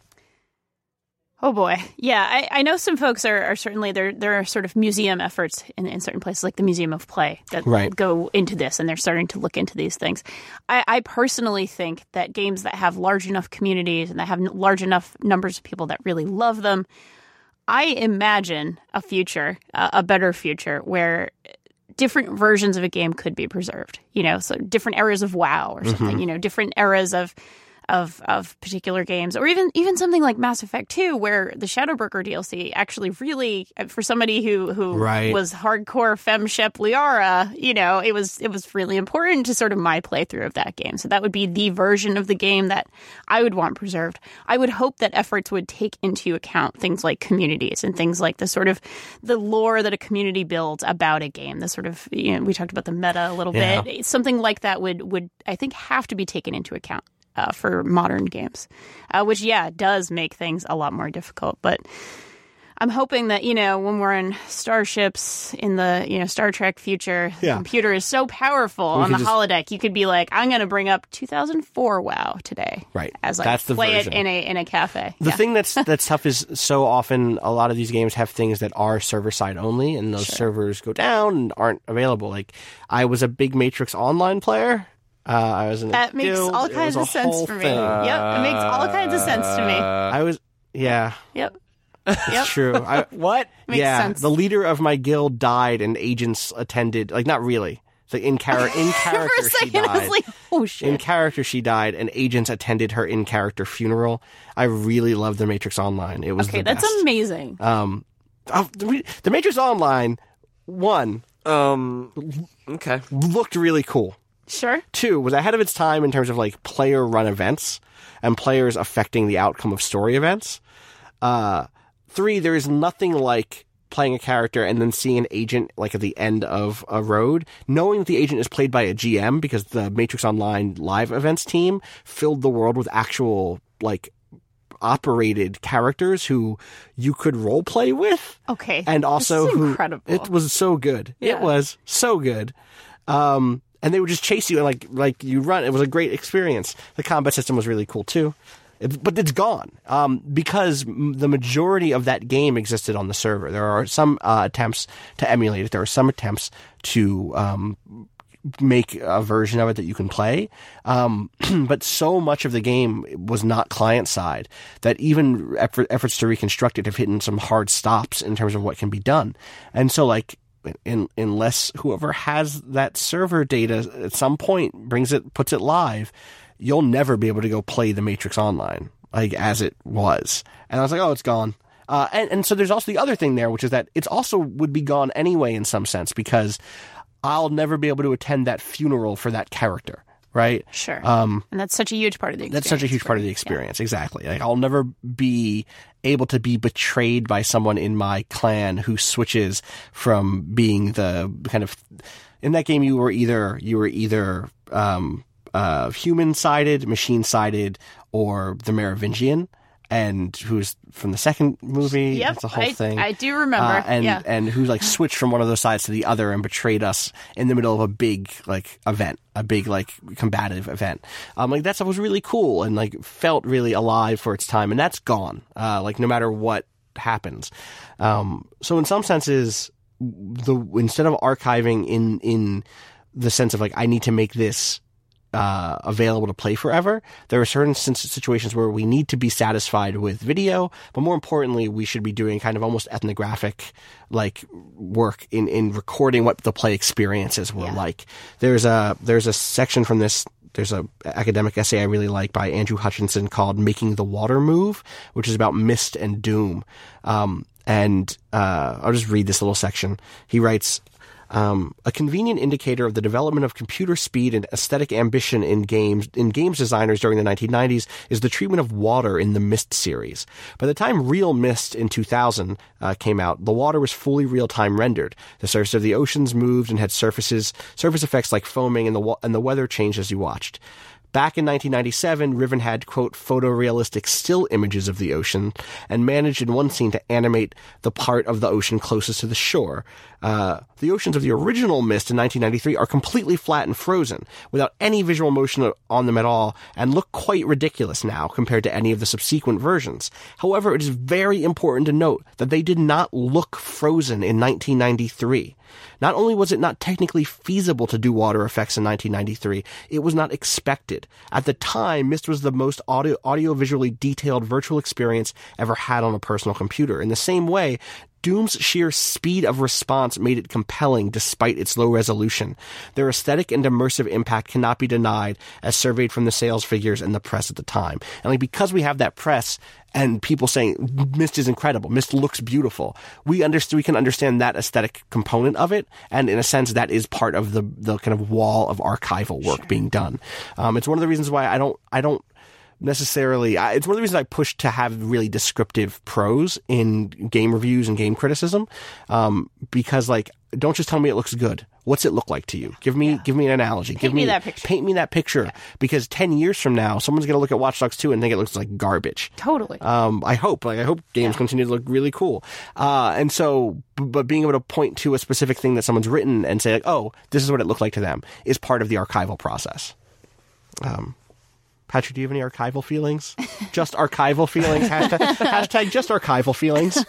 Oh boy. Yeah, I know some folks are certainly, there are sort of museum efforts in certain places, like the Museum of Play, that go into this, and they're starting to look into these things. I personally think that games that have large enough communities and that have large enough numbers of people that really love them, I imagine a future, a better future, where different versions of a game could be preserved. So different eras of WoW or something, different eras of particular games, or even something like Mass Effect 2, where the Shadowbroker DLC actually really, for somebody who was hardcore femshep Liara, it was really important to sort of my playthrough of that game. So that would be the version of the game that I would want preserved. I would hope that efforts would take into account things like communities and things like the sort of the lore that a community builds about a game. The sort of, we talked about the meta a little bit. Something like that would I think have to be taken into account for modern games, which, does make things a lot more difficult. But I'm hoping that, when we're in starships in the, Star Trek future, the computer is so powerful on the holodeck, you could be like, I'm going to bring up 2004 WoW today. Right. As I that's play the version. it in a cafe. The thing that's tough is so often a lot of these games have things that are server-side only, and those servers go down and aren't available. Like, I was a big Matrix Online player. I was in that makes guild. all kinds of sense for me. Thing. Yep, it makes all kinds of sense to me. I was, Yep. It's true. What? Makes sense. The leader of my guild died, and agents attended. Like, not really. It's like in character, For a second, she died. I was like, oh shit. In character, she died, and agents attended her in character funeral. I really loved The Matrix Online. It was the best. That's amazing. The Matrix Online, one, Okay. looked really cool. Sure. 2, was ahead of its time in terms of like player run events and players affecting the outcome of story events. 3, there is nothing like playing a character and then seeing an agent like at the end of a road, knowing that the agent is played by a GM, because the Matrix Online live events team filled the world with actual like operated characters who you could role play with. Okay. And also incredible. It was so good. Yeah. It was so good. And they would just chase you and like you run. It was a great experience. The combat system was really cool too. But it's gone because the majority of that game existed on the server. There are some attempts to emulate it. There are some attempts to make a version of it that you can play. But so much of the game was not client-side that even efforts to reconstruct it have hit some hard stops in terms of what can be done. And so, like, unless whoever has that server data at some point puts it live, you'll never be able to go play the Matrix Online like as it was. And I was like, oh, it's gone. And so there's also the other thing there, which is that it's also would be gone anyway in some sense, because I'll never be able to attend that funeral for that character. right? Sure. And that's such a huge part of the experience. That's such a huge part of the experience, exactly. Like, I'll never be able to be betrayed by someone in my clan who switches from being the kind of... In that game, you were either human-sided, machine-sided, or the Merovingian, and who's from the second movie. Yep, that's the whole thing. I do remember. And who like switched from one of those sides to the other and betrayed us in the middle of a big like event, a big like combative event. Like that stuff was really cool and like felt really alive for its time, and that's gone. Like no matter what happens. So in some senses, instead of archiving in the sense of like I need to make this available to play forever, there are certain situations where we need to be satisfied with video, but more importantly, we should be doing kind of almost ethnographic like work in recording what the play experiences were like. There's a section from this. There's a academic essay I really like by Andrew Hutchinson called "Making the Water Move," which is about Myst and Doom. I'll just read this little section. He writes, a convenient indicator of the development of computer speed and aesthetic ambition in games designers during the 1990s is the treatment of water in the Myst series. By the time Real Myst in 2000 came out, the water was fully real-time rendered. The surface of the oceans moved and had surface effects like foaming, and the weather changed as you watched. Back in 1997, Riven had, quote, photorealistic still images of the ocean and managed in one scene to animate the part of the ocean closest to the shore. The oceans of the original Myst in 1993 are completely flat and frozen, without any visual motion on them at all, and look quite ridiculous now compared to any of the subsequent versions. However, it is very important to note that they did not look frozen in 1993. Not only was it not technically feasible to do water effects in 1993, it was not expected. At the time, Myst was the most audio-visually detailed virtual experience ever had on a personal computer. In the same way, Doom's sheer speed of response made it compelling despite its low resolution. Their aesthetic and immersive impact cannot be denied, as surveyed from the sales figures and the press at the time. And like because we have that press and people saying Myst is incredible, Myst looks beautiful, we can understand that aesthetic component of it, and in a sense that is part of the kind of wall of archival work being done. It's one of the reasons why I don't necessarily, it's one of the reasons I push to have really descriptive prose in game reviews and game criticism, because like, don't just tell me it looks good. What's it look like to you? Give me an analogy. Paint me that picture. Paint me that picture. Yeah. Because 10 years from now, someone's going to look at Watch Dogs 2 and think it looks like garbage. Totally. I hope games continue to look really cool. And so, but being able to point to a specific thing that someone's written and say like, oh, this is what it looked like to them is part of the archival process. Patrick, do you have any archival feelings? Just archival feelings? Hashtag just archival feelings.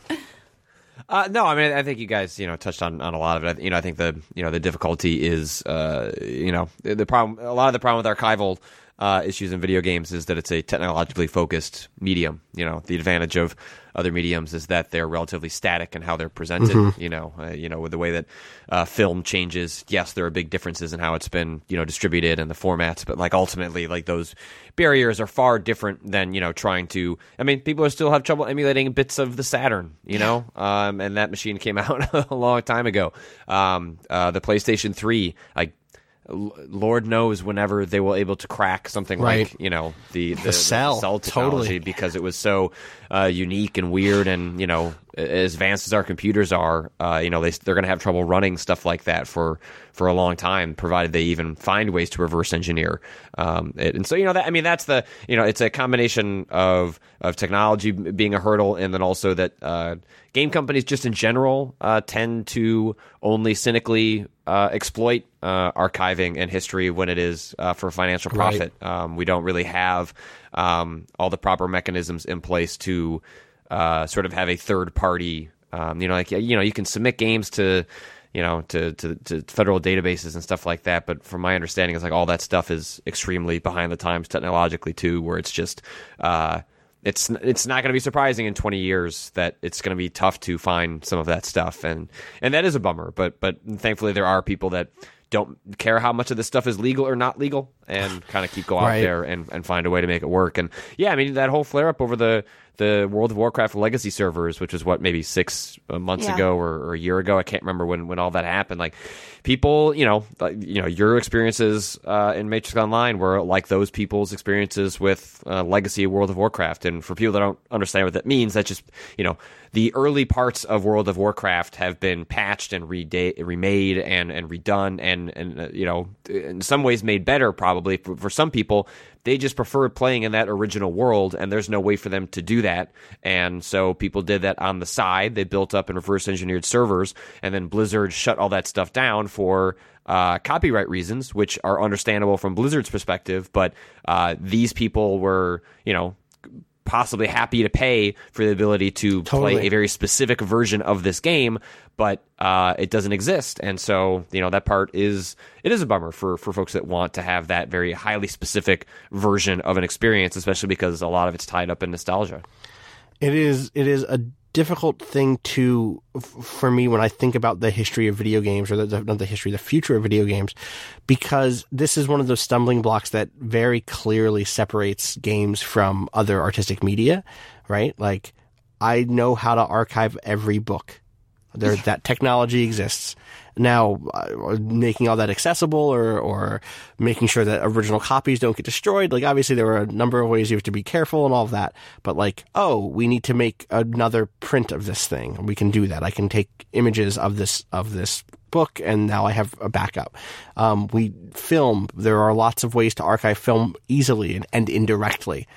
No, I mean, I think you guys, touched on a lot of it. I think the difficulty is, the problem. A lot of the problem with archival issues in video games is that it's a technologically focused medium. The advantage of other mediums is that they're relatively static in how they're presented. Mm-hmm. With the way that film changes. Yes, there are big differences in how it's been, distributed and the formats, but like ultimately, like those barriers are far different than trying to. I mean, people still have trouble emulating bits of the Saturn, and that machine came out a long time ago. The PlayStation 3, like. Lord knows whenever they will able to crack something like the cell technology, because it was so unique and weird, and as advanced as our computers are, they're going to have trouble running stuff like that for a long time, provided they even find ways to reverse engineer it. And so that's the it's a combination of technology being a hurdle, and then also that game companies just in general tend to only cynically exploit archiving and history when it is for financial profit. Right. We don't really have all the proper mechanisms in place to sort of have a third party. You can submit games to federal databases and stuff like that. But from my understanding, it's like all that stuff is extremely behind the times technologically too, where it's just it's not going to be surprising in 20 years that it's going to be tough to find some of that stuff, and that is a bummer. But thankfully there are people that don't care how much of this stuff is legal or not legal, and kind of go out there and find a way to make it work. And yeah, I mean, that whole flare up over the the World of Warcraft legacy servers, which was maybe 6 months ago or a year ago. I can't remember when all that happened. Like people, your experiences in Matrix Online were like those people's experiences with legacy World of Warcraft. And for people that don't understand what that means, that's just, the early parts of World of Warcraft have been patched and remade and redone and in some ways made better probably for some people. They just preferred playing in that original world, and there's no way for them to do that. And so people did that on the side. They built up and reverse engineered servers, and then Blizzard shut all that stuff down for copyright reasons, which are understandable from Blizzard's perspective. But these people were, possibly happy to pay for the ability to play a very specific version of this game, but it doesn't exist. And so, that part is a bummer for folks that want to have that very highly specific version of an experience, especially because a lot of it's tied up in nostalgia. It is a difficult thing for me when I think about the history of video games, or the future of video games, because this is one of those stumbling blocks that very clearly separates games from other artistic media, right? Like, I know how to archive every book. That technology exists. Now, making all that accessible or making sure that original copies don't get destroyed, like, obviously there are a number of ways you have to be careful and all of that. But like, we need to make another print of this thing. We can do that. I can take images of this book, and now I have a backup. We film. There are lots of ways to archive film easily and indirectly.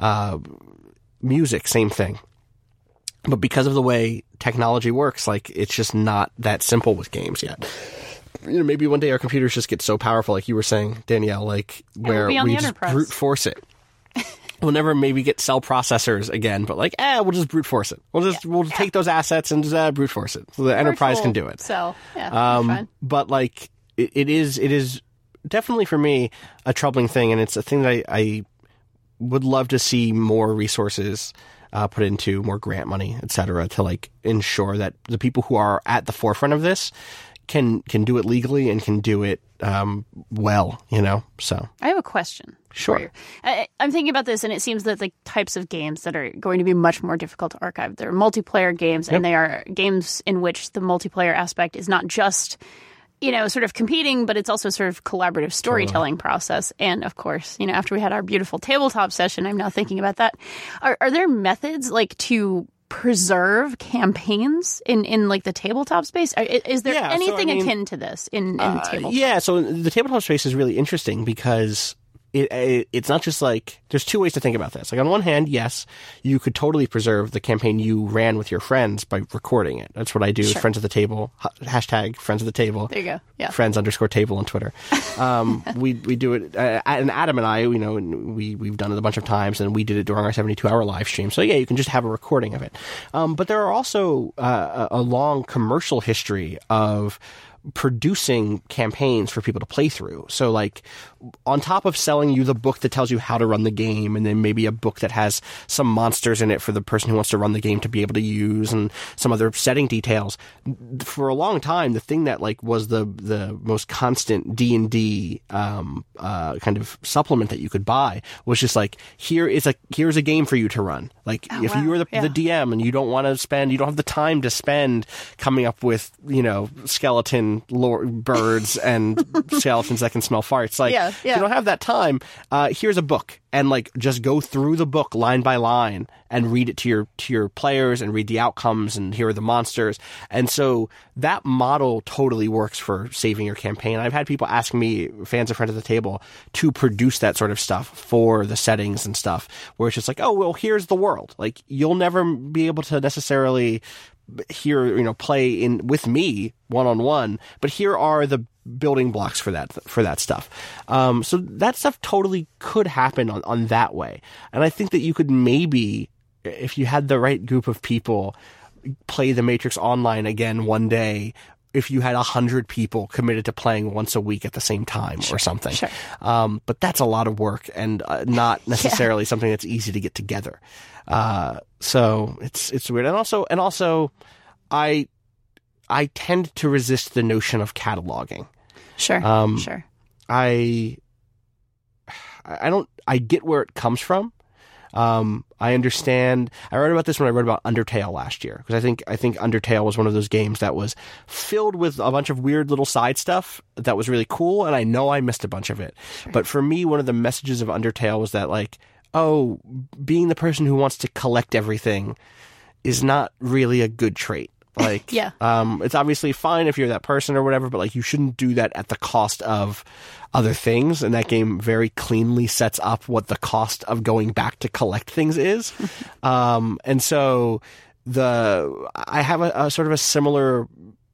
Music, same thing. But because of the way technology works, like, it's just not that simple with games yet. Maybe one day our computers just get so powerful, like you were saying, Danielle, like, where we just brute force it. We'll never maybe get cell processors again, but like, we'll just brute force it. We'll take those assets and just brute force it. So the enterprise can do it. So, fine. But like, it is definitely for me a troubling thing, and it's a thing that I would love to see more resources put into, more grant money, et cetera, to like ensure that the people who are at the forefront of this can do it legally and can do it well, so. I have a question. Sure. I'm thinking about this, and it seems that the types of games that are going to be much more difficult to archive, they're multiplayer games, and they are games in which the multiplayer aspect is not just sort of competing, but it's also sort of collaborative storytelling process. And of course, after we had our beautiful tabletop session, I'm now thinking about that. Are there methods like to preserve campaigns in like the tabletop space? Is there anything akin to this in tabletop? Yeah, so the tabletop space is really interesting because it's not just like, there's two ways to think about this. Like, on one hand, yes, you could totally preserve the campaign you ran with your friends by recording it. That's what I do. Sure. Friends of the Table, hashtag Friends of the Table. There you go. Yeah. Friends_table on Twitter. We do it, and Adam and I, we've done it a bunch of times, and we did it during our 72-hour live stream. So yeah, you can just have a recording of it. But there are also a long commercial history of producing campaigns for people to play through. So like, on top of selling you the book that tells you how to run the game, and then maybe a book that has some monsters in it for the person who wants to run the game to be able to use, and some other setting details, for a long time, the thing that like was the most constant D&D kind of supplement that you could buy was just like, here's a game for you to run. Like, if you were the DM and you don't have the time to spend coming up with, skeleton birds and skeletons that can smell farts. Like, if you don't have that time, here's a book, and like, just go through the book line by line and read it to your players and read the outcomes, and here are the monsters. And so that model totally works for saving your campaign. I've had people ask me, fans of Friends of the Table, to produce that sort of stuff for the settings and stuff, where it's just like, here's the world. Like, you'll never be able to necessarily play in with me one-on-one, but here are the building blocks for that stuff. So that stuff totally could happen on that way. And I think that you could maybe, if you had the right group of people, play the Matrix Online again one day, if you had 100 people committed to playing once a week at the same time or something. Sure. But that's a lot of work, and not necessarily something that's easy to get together. So it's weird. And also I tend to resist the notion of cataloging. Sure. Sure. I get where it comes from. I understand. I wrote about this when I wrote about Undertale last year, because I think Undertale was one of those games that was filled with a bunch of weird little side stuff that was really cool, and I know I missed a bunch of it. Sure. But for me, one of the messages of Undertale was that, like, oh, being the person who wants to collect everything is not really a good trait. Like, yeah. It's obviously fine if you're that person or whatever, but like you shouldn't do that at the cost of other things. And that game very cleanly sets up what the cost of going back to collect things is. And so I have a sort of a similar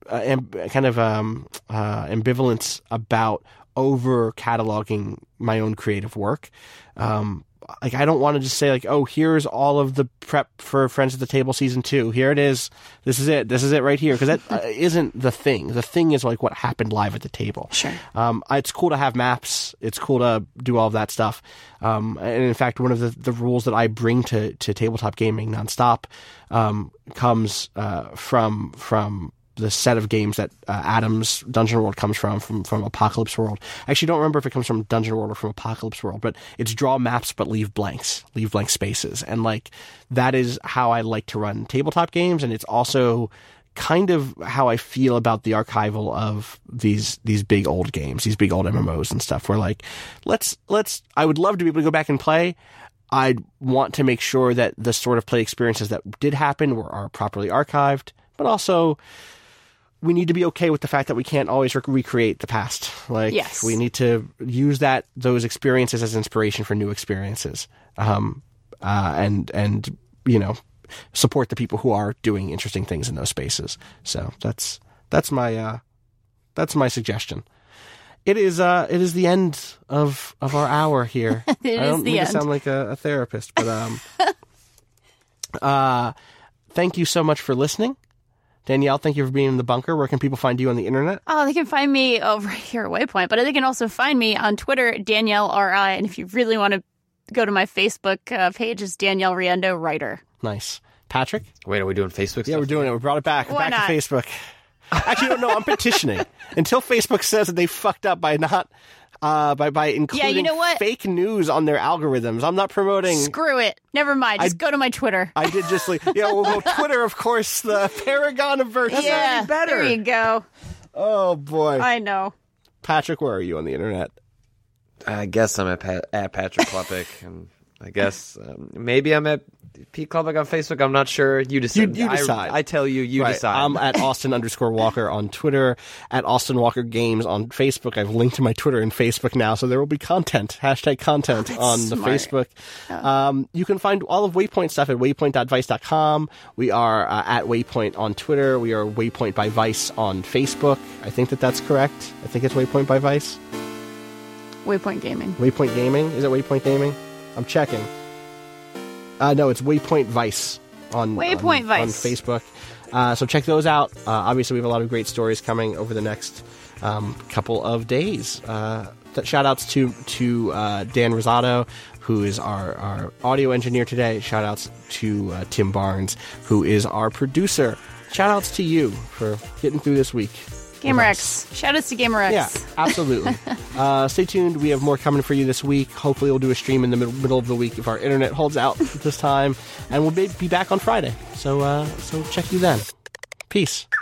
ambivalence about over cataloging my own creative work. Like, I don't want to just say, like, oh, here's all of the prep for Friends at the Table Season 2. Here it is. This is it. This is it right here. Because that isn't the thing. The thing is, like, what happened live at the table. Sure. It's cool to have maps. It's cool to do all of that stuff. And in fact, one of the rules that I bring to tabletop gaming nonstop comes from the set of games that Adam's Dungeon World comes from Apocalypse World. I actually don't remember if it comes from Dungeon World or from Apocalypse World, but it's draw maps but leave blank spaces. And like, that is how I like to run tabletop games, and it's also kind of how I feel about the archival of these big old games, these big old MMOs and stuff, where like, I would love to be able to go back and play. I'd want to make sure that the sort of play experiences that did happen are properly archived, but also we need to be okay with the fact that we can't always recreate the past. Like, yes. We need to use those experiences as inspiration for new experiences, and you know, support the people who are doing interesting things in those spaces. So that's my suggestion. It is the end of our hour here. I don't mean to sound like a therapist, but thank you so much for listening. Danielle, thank you for being in the bunker. Where can people find you on the internet? Oh, they can find me over here at Waypoint, but they can also find me on Twitter, Danielle RI. And if you really want to go to my Facebook page, it's Danielle Riendo Writer. Nice. Patrick? Wait, are we doing Facebook stuff? Yeah, we're doing it. We brought it back. Why not? To Facebook. Actually, no, I'm petitioning. Until Facebook says that they fucked up by not... by including you know what? fake news on their algorithms. I'm not promoting... Screw it. Never mind. Just go to my Twitter. I did just like... Yeah, well, Twitter, of course, the paragon of virtue. Yeah, better. There you go. Oh, boy. I know. Patrick, where are you on the internet? I guess I'm at Patrick Klepek, and I guess maybe I'm at Pete Klepek on Facebook. I'm not sure. You decide. You decide. I tell you, you right. decide. I'm at Austin_Walker on Twitter, at Austin Walker Games on Facebook. I've linked to my Twitter and Facebook now, so there will be content, #content on the Facebook. Yeah. You can find all of Waypoint stuff at waypoint.vice.com. We are at Waypoint on Twitter. We are Waypoint by Vice on Facebook. I think that's correct. I think it's Waypoint by Vice. Waypoint Gaming. Waypoint Gaming? Is it Waypoint Gaming? I'm checking. No, it's Waypoint Vice on Facebook. So check those out. Obviously, we have a lot of great stories coming over the next couple of days. Shout outs to Dan Rosado, who is our audio engineer today. Shout outs to Tim Barnes, who is our producer. Shout outs to you for getting through this week. GamerX. Shout outs to GamerX. Yeah, absolutely. Stay tuned. We have more coming for you this week. Hopefully we'll do a stream in the middle of the week if our internet holds out this time. And we'll be back on Friday. So check you then. Peace.